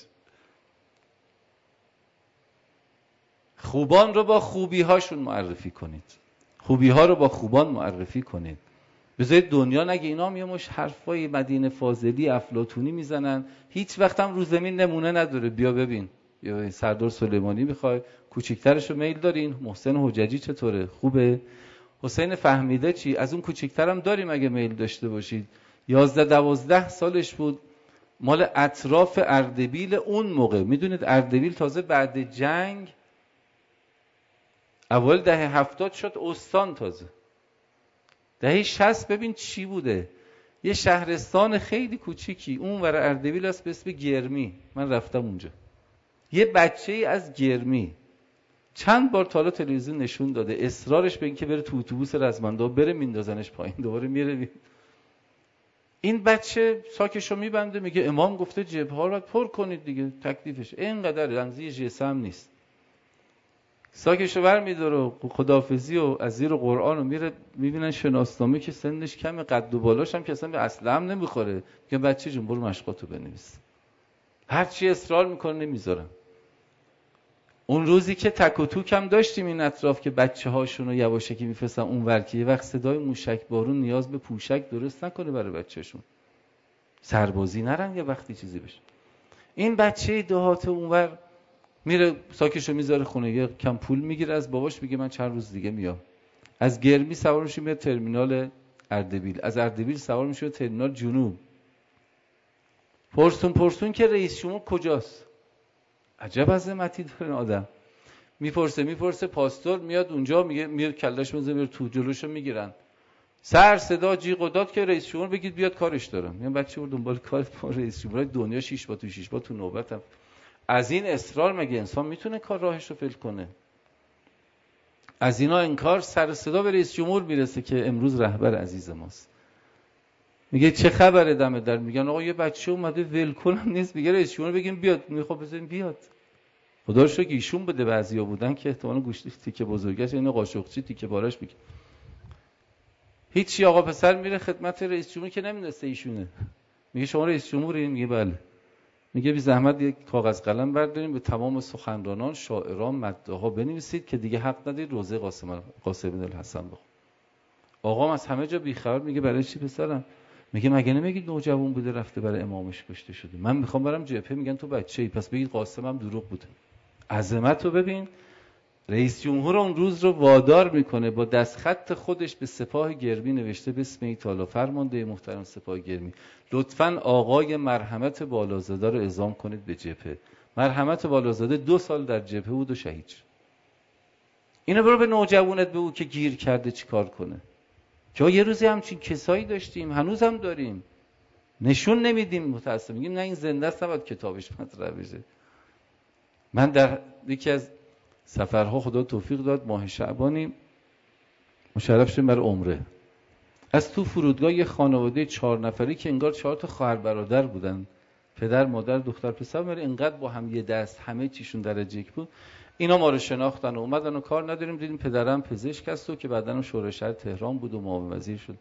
A: خوبان رو با خوبی هاشون معرفی کنید، خوبی ها رو با خوبان معرفی کنید. بذارید دنیا نگه اینا هم یه مش حرفای مدینه فاضلی افلاطونی میزنن، هیچ وقت هم رو زمین نمونه نداره. بیا ببین، یا سردار سلیمانی میخوای کوچیکترش رو میل دارین؟ محسن حججی چطوره؟ خوبه؟ حسین فهمیده چی؟ از اون کوچیکتر هم داریم اگه میل داشته باشید. 11-12 سالش بود، مال اطراف اردبیل اون موقع. میدونید اردبیل تازه بعد جنگ اول دهه 70 شد استان، تازه دهه 60 ببین چی بوده، یه شهرستان خیلی کوچیکی اون ور اردبیل است به اسم گرمی. من رفتم اونجا، یه بچه‌ای از گرمی چند بار تا حالا تلویزیون نشون داده اصرارش به این که بره تو اتوبوس رزمنده بره میندازنش پایین دوباره میره. این بچه ساکشو میبنده میگه امام گفته جبهه ها رو پر کنید دیگه، تکلیفش اینقدر رمزی جسم نیست. ساکشو برمیداره خداحافظی و از زیر قرآن رو میره، میبینن شناسنامه که سنش کمه، قد و بالاش هم که اصلا به اصل هم نمیخوره. میگه بچه جون برو مشقاتو بنویس. هر چی اصرار میکنه نمیذارن. اون روزی که تک و توک هم داشتیم این اطراف که بچه هاشون رو یواشکی میفرستن اون ور که یه وقت صدای موشک بارون نیاز به پوشک درست نکنه برای بچه‌شون، سربازی نرن یه وقتی چیزی بشه. این بچه دهات اونور میره ساکشو میذاره خونه، یه کم پول میگیره از باباش، میگه من چند روز دیگه میام. از گرمی سوار میشه میاد ترمینال اردبیل، از اردبیل سوار میشه ترمینال جنوب. پرسون که رئیس شما کجاست؟ عجب عظمتی داره آدم. میپرسه پاستور میاد اونجا، میاد کلهش میذاره میره تو، جلوشو میگیرن، سر صدا جیغ و داد که رئیس جمهور بگید بیاد کارش دارم. میگم بچه برو دنبال کار رئیس جمهور دنیا 6 با تو نوبتم. از این اصرار مگه انسان میتونه کار راهش رو فعل کنه؟ از اینا انکار سر صدا به رئیس جمهور میرسه که امروز رهبر عزیز ماست. میگه چه خبره دم در؟ میگن آقا یه بچه اومده ولکن هم نیست. میگه رئیس جمهور بگیم بیاد. میگه خب بزنیم بیاد. خدا رو شکر ایشون بده، بعضیا بودن که احتمالاً گوشت تیکه بزرگش اینو قاشقچی تیکه باراش میگه. هیچی آقا پسر میره خدمت رئیس جمهور که نمیدونسته ایشونه. میگه شما رئیس جمهوری؟ میگه بله. میگه بی زحمت یک کاغذ قلم برداریم، به تمام سخنرانان، شاعران، مداحا بنویسید که دیگه حق ندید روزه قاسم بن الحسن بخون. آقام از همه جا بیخبر. میگه برای چی پسرم؟ میگه مگه نمیگید نوجوان بوده رفته برای امامش کشته شده؟ من میخوام برم جبهه. میگن تو بچه‌ای، پس بگید قاسم هم دروغ بوده. عظمت رو ببین. رئیس جمهور اون روز رو وادار میکنه با دستخط خودش به سپاه گرمی نوشته بسم ایتالا فرمانده محترم سپاه گرمی لطفاً آقای مرحمت بالازاده رو اعزام کنید به جبهه. مرحمت بالازاده 2 سال در جبهه بود و شهید شد. اینو برو به نوجوانت بگو که گیر کرده چیکار کنه. که یه روزی همچین کسایی داشتیم، هنوز هم داریم، نشون نمیدیم، متاسفم میگیم نه این زنده است نباید کتابش مطرح بشه. من در یکی از سفرها خدا توفیق داد، ماه شعبانی مشرف شدیم برای عمره. از تو فرودگاه یه خانواده 4 نفری که انگار 4 تا خواهر برادر بودن، پدر مادر دختر پسر، میره اینقدر با هم یه دست همه چیشون درجه یک بود. اینا ما رو شناختن و اومدن و کار نداریم. دیدیم پدرم پزشک است و که بعداً شورای شهر تهران بود و معاون وزیر شد.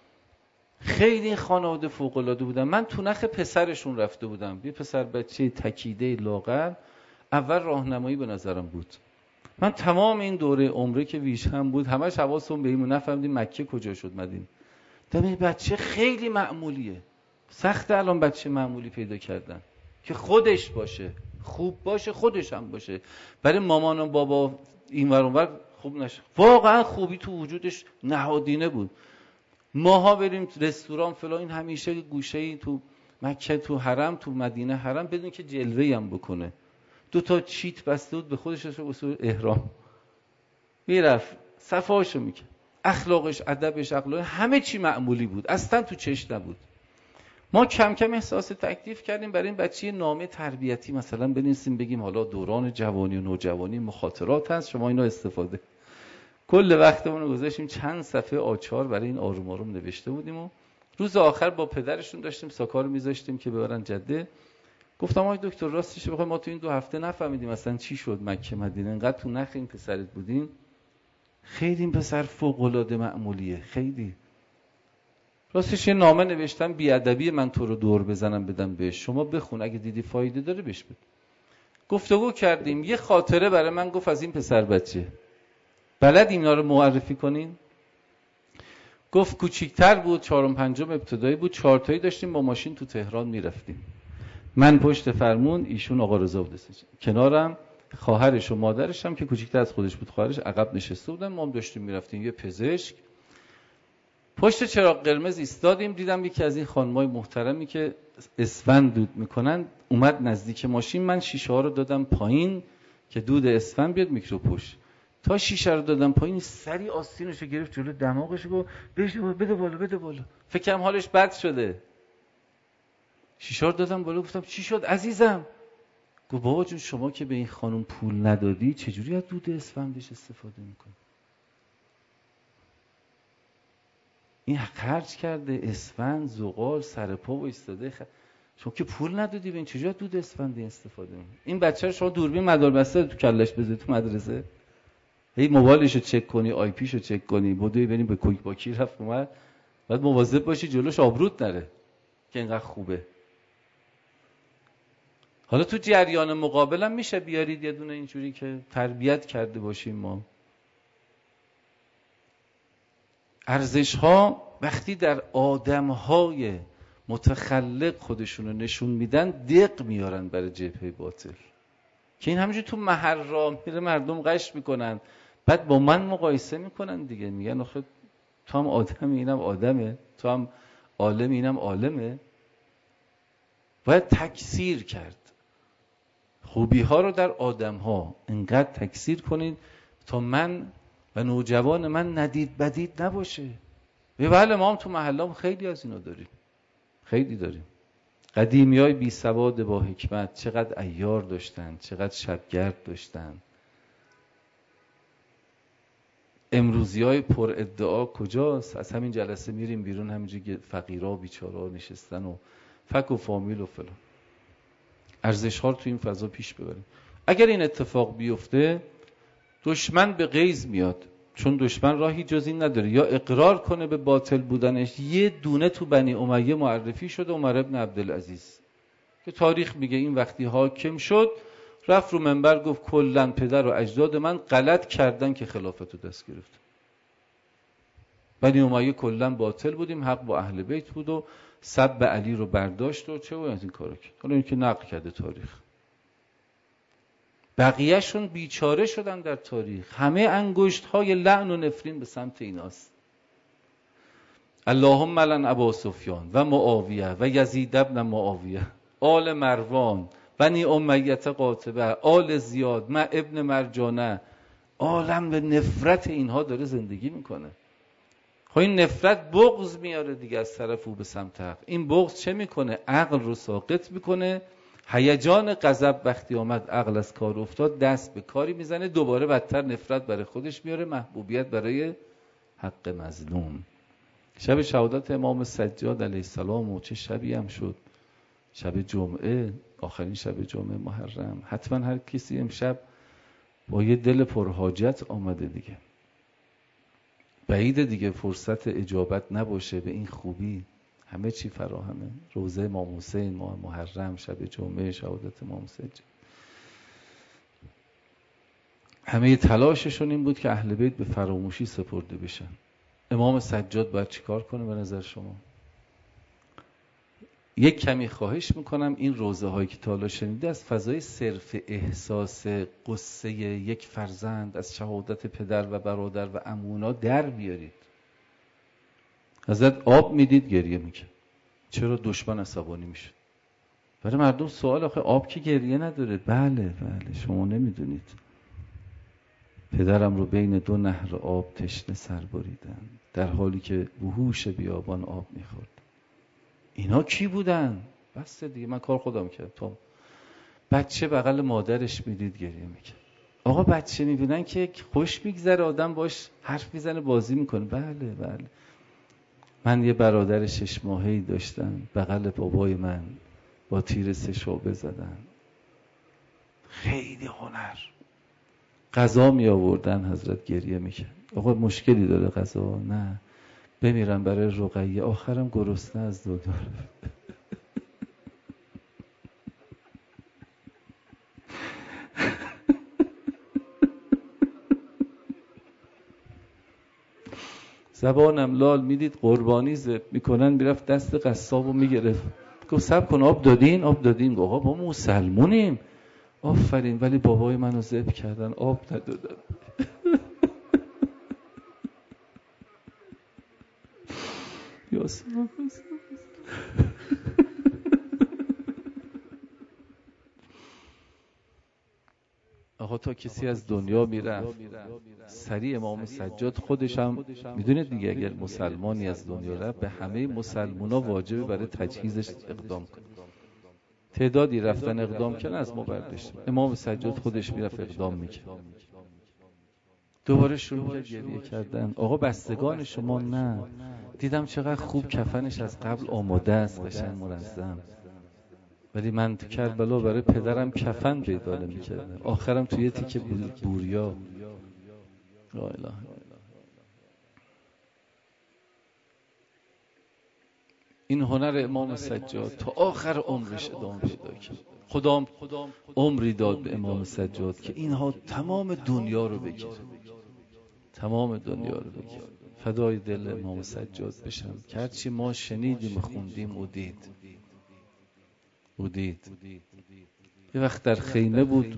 A: خیلی این خانواده فوق العاده بودن. من تو نخ پسرشون رفته بودم، یه پسر بچه تکیده لاغر، اول راهنمایی به نظرم بود. من تمام این دوره عمره که ویژه هم بود همش حواسم به اینو، نفهمیدیم مکه کجا شد مدینه. این بچه خیلی معمولیه، سخت الان بچه معمولی پیدا کردن که خودش باشه، خوب باشه، خودش هم باشه. برای مامان و بابا این ور اون ور خوب نشه. واقعا خوبی تو وجودش نهادینه بود. ماها بریم رستوران فلان، این همیشه گوشه‌ای تو مکه، تو حرم، تو مدینه حرم، بدون که جلوه‌ای هم بکنه. 2 تا چیت بسته بود به خودش، به صورت احرام میرفت صفاشو میکرد. اخلاقش، ادبش، همه چی معمولی بود، اصلا تو چش نبود. ما کم کم احساس تکلیف کردیم برای این بچه نامه تربیتی مثلا بنویسیم، بگیم حالا دوران جوانی و نوجوانی مخاطرات هست، شما اینا استفاده. کل وقتمون رو گذاشتیم چند صفحه آچار برای این آروم آروم نوشته بودیم و روز آخر با پدرشون داشتیم ساکار رو میذاشتیم که ببرن جده. گفتم آقای دکتر راستش بخوام ما تو این 2 هفته نفهمیدیم اصلا چی شد مکه مدینه، انقدر تو نخ این پسرت بودین. خیلی این پسر فوق العاده معمولیه، خیلی. راستش یه نامه نوشتم بیادبی من تو رو دور بزنم بدم بهش، شما بخون اگه دیدی فایده داره بهش بده. گفتگو کردیم، یه خاطره برای من گفت از این پسر بچه. بلد اینا رو معرفی کنین؟ گفت کوچیک‌تر بود، 4م 5م ابتدایی بود، 4 تایی داشتیم با ماشین تو تهران میرفتیم. من پشت فرمون، ایشون آقا رضا بود کنارم، خواهرش و مادرش هم که کوچیک‌تر از خودش بود خواهرش عقب نشسته بودن. ما هم داشتیم میرفتیم. یه پزشک پشت چراغ قرمز ایستادیم، دیدم یکی از این خانمای محترمی که اسفند دود میکنن اومد نزدیک ماشین. من شیشه ها رو دادم پایین که دود اسفند بیاد میکرو پشت. تا شیشه رو دادم پایین سری آستینش رو گرفت جلو دماغش و بده بالا. فکرم حالش بد شده. شیشه رو دادم بالا، گفتم چی شد عزیزم؟ گفت بابا جون شما که به این خانم پول ندادی چجوری از دود اسفندش استفاده میکنی؟ این خرج کرده اسفند، زغال، سر پا و ایستاده شما که پول ندادی به این چجوری از دود اسفندی استفاده میکنی؟ این بچه رو شما دوربین مداربسته تو کلش بذاری تو مدرسه، هی موبایلشو چک کنی، آی پیشو چک کنی، بدوی بریم به کوک باکی رفت اومد، بعد مواظب باشی جلوش آبروت نره که اینقدر خوبه. حالا تو جریان مقابلم میشه بیارید یه دونه اینجوری که تربیت کرده باشیم ما. ارزش ها وقتی در آدم های متخلق خودشونو نشون میدن دق میارن برای جبهه باطل، که این همینجور تو محل را میره مردم قش میکنن، بعد با من مقایسه میکنن دیگه، میگن آخه تو هم آدمی اینم آدمه، تو هم عالمی اینم عالمه. باید تکثیر کرد خوبی ها رو در آدم ها، انقدر تکثیر کنید تا من و نوجوان من ندید بدید نباشه. بله ما هم تو محلام خیلی از اینا داریم، خیلی داریم. قدیمی های بی سواد با حکمت چقدر عیار داشتن، چقدر شبگرد داشتن. امروزی های پر ادعا کجاست؟ از همین جلسه میریم بیرون همینجوری فقیرها و بیچاره‌ها نشستن و فک و فامیل و فلان. ارزش ها رو تو این فضا پیش ببریم. اگر این اتفاق بیفته دشمن به غیظ میاد، چون دشمن راهی جز این نداره، یا اقرار کنه به باطل بودنش. یه دونه تو بنی امیه معرفی شده، عمر ابن عبدالعزیز، که تاریخ میگه این وقتی حاکم شد رفت رو منبر گفت کلاً پدر و اجداد من غلط کردن که خلافت رو دست گرفت. بنی امیه کلاً باطل بودیم، حق با اهل بیت بود و سب علی رو برداشت و چه از این کارا کرد. حالا این که نقل کرده تاریخ. بقیه‌شون بیچاره شدن در تاریخ. همه انگشت‌های لعن و نفرین به سمت ایناست. اللهم لعن ابا سفیان و معاویه و یزید ابن معاویه، آل مروان، بنی امیه قاطبه، آل زیاد، مع ابن مرجانه. عالم به نفرت اینها داره زندگی میکنه. خب این نفرت بغض میاره دیگه از طرف او به سمت حق. این بغض چه میکنه؟ عقل رو ساقط میکنه. هیجان غضب وقتی آمد، عقل از کار افتاد، دست به کاری میزنه، دوباره بدتر نفرت برای خودش میاره، محبوبیت برای حق مظلوم. شب شهادت امام سجاد علیه السلام و چه شبی هم شد، شب جمعه، آخرین شب جمعه محرم. حتما هر کسی امشب با یه دل پرحاجت آمده دیگه. بعیده دیگه فرصت اجابت نباشه به این خوبی. همه چی فراهمه. روزه امام حسین، ماه محرم، شب جمعه، شهادت امام سجاد. همه تلاششون این بود که اهل بیت به فراموشی سپرده بشن. امام سجاد باید چیکار کنه به نظر شما؟ یک کمی خواهش میکنم این روزه هایی که تا حالا شنیده از فضای صرف احساس قصه یک فرزند، از شهادت پدر و برادر و عمونا در بیارید. حضرت آب میدید گریه میکرد. چرا؟ دشمن عصبانی میشه. برای مردم سوال، آخه آب که گریه نداره؟ بله شما نمیدونید. پدرم رو بین دو نهر آب تشنه سر بریدن در حالی که وحوش بیابان آب میخورد. اینا کی بودن؟ بس دیگه، من کار خودم کردم. تا بچه بغل مادرش میدید گریه میکرد. آقا بچه میبینن که خوش میگذره، آدم باش حرف میزنه، بازی میکنه. بله. من یه برادر 6 ماهه‌ای داشتم، بغل بابای من با تیر 3 شعبه زدن. خیلی هنر. غذا می آوردن، حضرت گریه میکرد. آقا مشکلی داره غذا؟ نه. بمیرم برای رقیه، آخرم گرسنه از دنیا رفت. زبانم لال میدید قربانی ذبح میکنن، میرفت دست قصابو میگرفت، گفت صبر کن آب دادین؟ آب دادین. آقا ما مسلمونیم. آفرین، ولی بابای منو ذبح کردن، آب ندادن. آقا تا کسی از دنیا میرفت، سریع امام سجاد خودش هم میدونید دیگه، اگر مسلمانی از دنیا رفت به همه مسلمونا واجبه برای تجهیزش اقدام کنه. تعدادی رفتن اقدام کردن، از ما برداشت. امام سجاد خودش میرفت اقدام میکرد. دوباره شروع کرد گریه کردن. آقا بستگان شما نه، دیدم چقدر خوب کفنش از قبل آماده است، قشنگ منظم، ولی من تو کربلا برای پدرم کفن پیدا نمی‌کردم، آخرم توی تیکه بوریا. لا اله الا الله. این هنر امام سجاد تا آخر عمرش ادامه پیدا کرد. خدا عمری داد به امام سجاد که اینها تمام دنیا رو بگیره، تمام دنیا رو بگیره. فدای دل امام سجاد بشم که هرچی ما شنیدیم و خوندیم و دید. یه وقت در خیمه بود،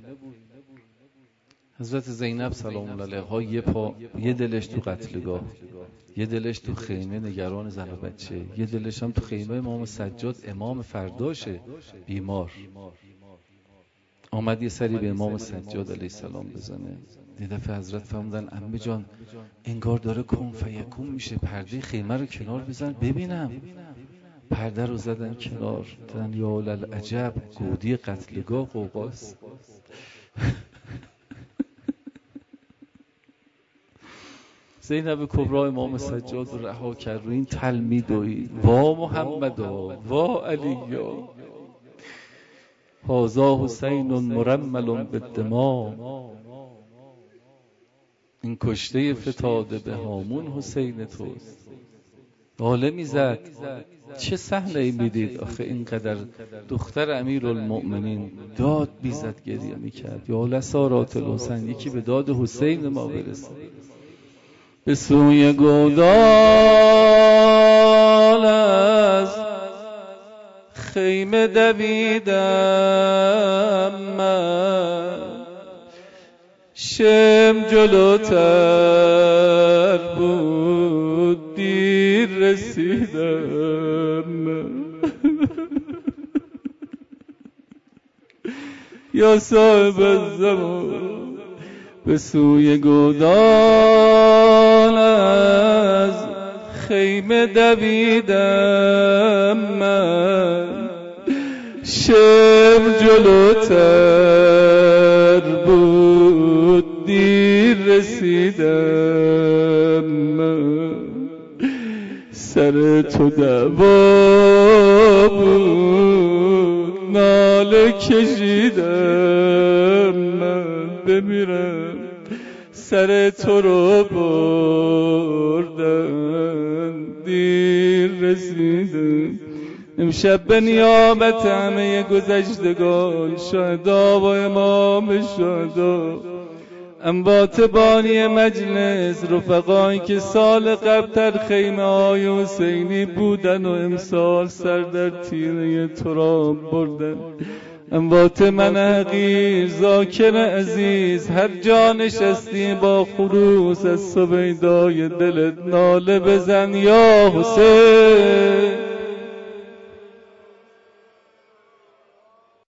A: حضرت زینب سلام الله علیها یه پا، یه دلش تو قتلگاه، یه دلش تو خیمه نگران زن و بچه، یه دلش هم تو خیمه امام سجاد، امام فرداشه بیمار. آمد یه سری به امام سجاد علیه السلام بزنه. یه دفعه حضرت فرمودن عمه جان انگار داره کن فیکون میشه، پرده خیمه رو کنار بزن ببینم. پرده رو زدن کنار، دیدن یا للعجب، گودی قتلگاه قوقاست. زینب کبری امام سجاد رو رها کرد، رو این تلمی دوید، وا محمدا وا علیا، هذا حسین مرمل بالدماء. این کشته فتاده به هامون حسین توست. حاله میزد. چه صحنه ای میدید آخه اینقدر دختر امیرالمؤمنین داد بیزد گریه میکرد. یا لسارات الحسین، یکی به داد حسین ما برسه. به سوی گودال از خیمه دویدم من، شم جلوتر بود دیر رسیدم من. یا صاحب الزمان به سوی گودال از خیمه دویدم من، شم جلوتر بود دیر رسیدم من. سر تو دعوا بود ناله کشیدم من، بمیرم سر تو رو بردن دیر رسیدم. امشب به نیابت همه گذشتگان، شهدا و امام شهدا، اموات بانی مجلس، رفقایی که سال قبل خیمه های حسینی بودن و امسال سر در تیره تراب بردن، اموات من حقیر، ذاکر عزیز، هر جا نشستی با خروس از سویدای دلت ناله بزن یا حسین.